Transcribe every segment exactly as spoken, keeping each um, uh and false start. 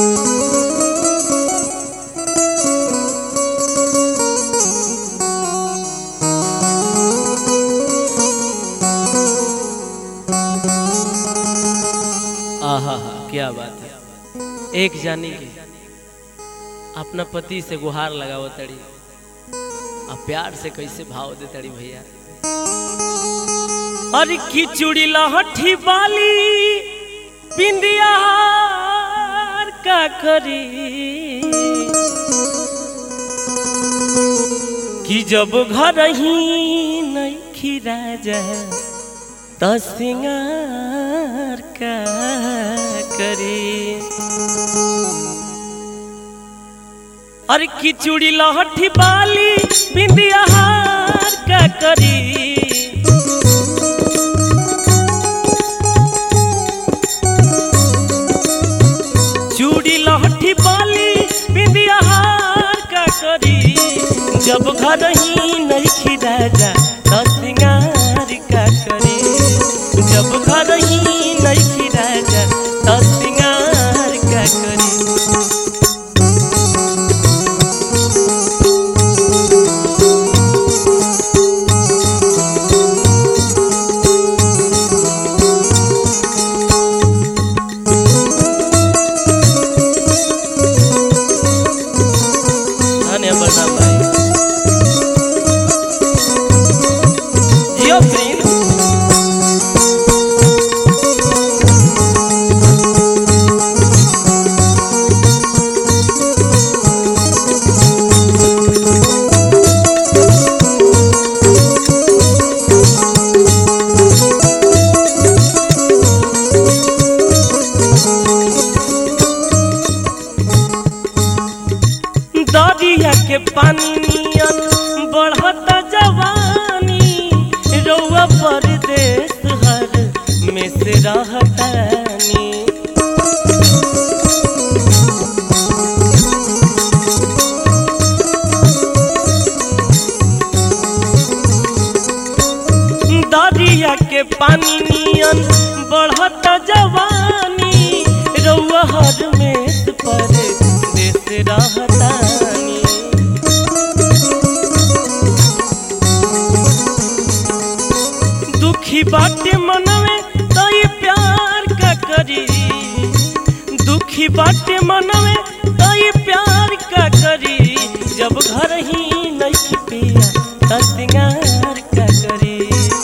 आहा क्या बात है। एक जानी के अपना पति से गुहार लगाव तड़ी और प्यार से कैसे भाव दे तड़ी भैया। अरे की चूड़ी लहठी वाली बिंदिया का करी कि जब घर ही नहीं खीरा जाए तो सिंगार का करी। अरे की चूड़ी लहठी बाली बिंदिया हार का करी। चूड़ी लहठी बाली बिंदिया हार का करी जब घर ही नहीं खिला जा तो सिंगार का करी। जब घर ही नहीं खिला जा तो सिंगार का करी। दरिया के पानी नियन बढ़ता जवानी रउआ परदेश हर में से रहतानी। दरिया के पानी नियन बढ़ता जवानी रउआ हर में से परदेश रहतानी। दुखी बाटे मनवे तो ये प्यार का करी। दुखी बाटे मनवे तो ये प्यार का करी जब घर ही नहीं पिया तो सिंगार का करी।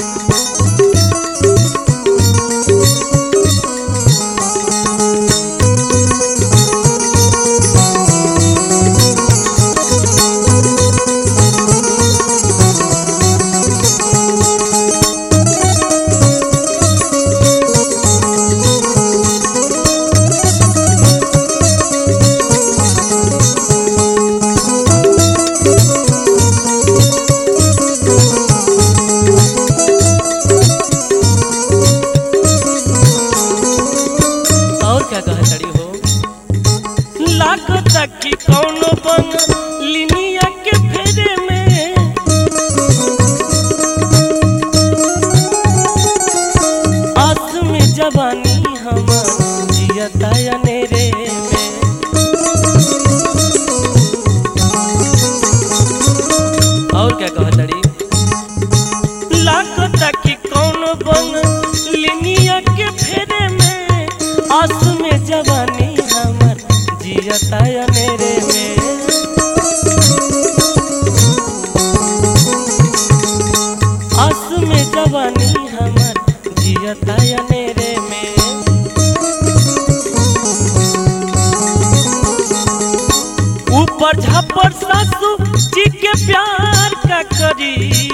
लागता कि कौनो बन लिनिया के फेरे में आस में जवानी हमार जियता अनेरे में। और क्या कहा तड़ी। लागता कि कौनो बन लिनिया के फेरे में आस में जवानी हमार जियता अनेरे में। आस में जवानी हमार जियता अनेरे में। ऊपर झापर सासू जी के प्यार का करी।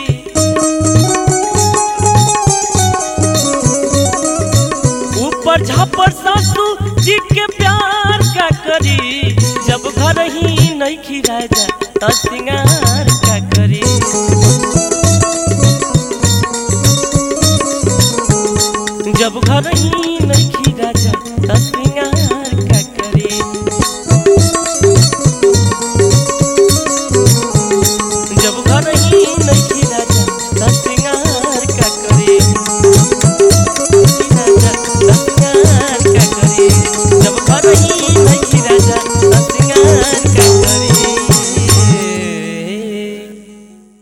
ऊपर झापर सासू जी के प्यार का करी जब घर ही नहीं खिला जा तो सिंगार